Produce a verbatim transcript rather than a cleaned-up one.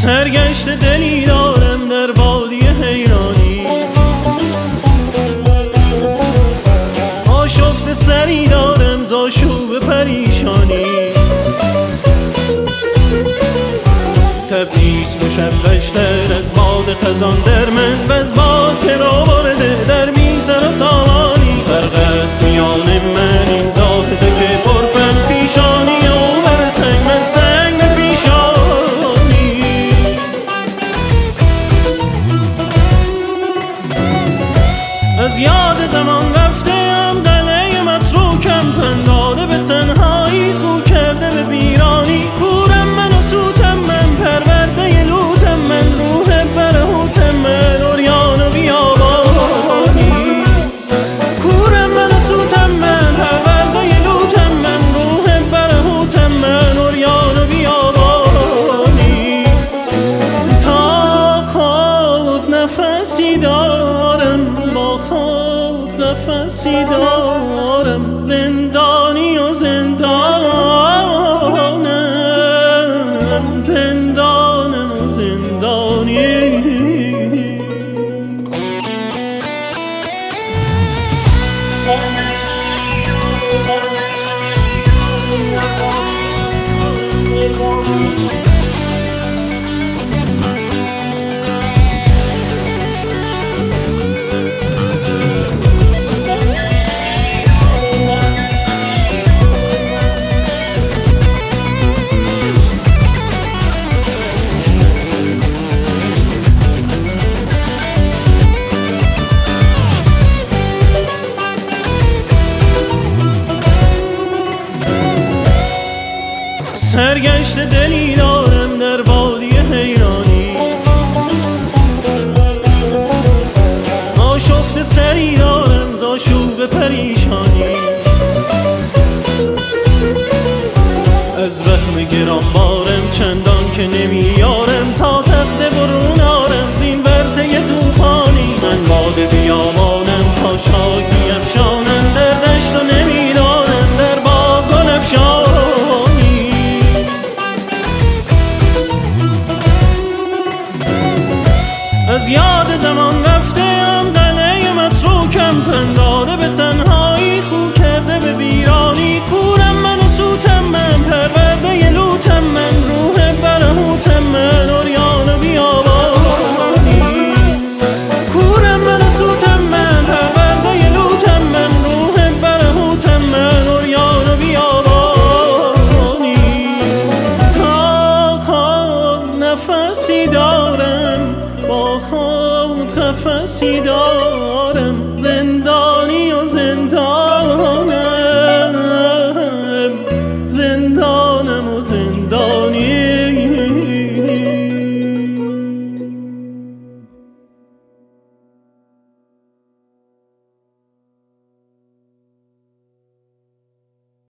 سرگشت دلی دارم در وادی حیرانی، آشفته سری دارم ز آشوب پریشانی. تبریز مشوش‌تر از باد خزان در من، و از باد که را وارده در میزن و سامانی. فرق است میان من این زاهده که پرفن پیشانی و بر سنگ من سنگ پیشانی. از یاد زمان رفته ام قلعه متروکم، تن داده به تنهایی، خو کرده به ویرانی. کورم من و سوتم من، پرورده لوتم من، روح برهوتم من، عریان و بیابانی. کورم من و سوتم من، پرورده لوتم من، روح برهوتم من، عریان و بیابانی. تا خود نفسی دارم، با خود قفسی دارم، زندانی و زندانم، زندانم و زندانی. سرگشت دلی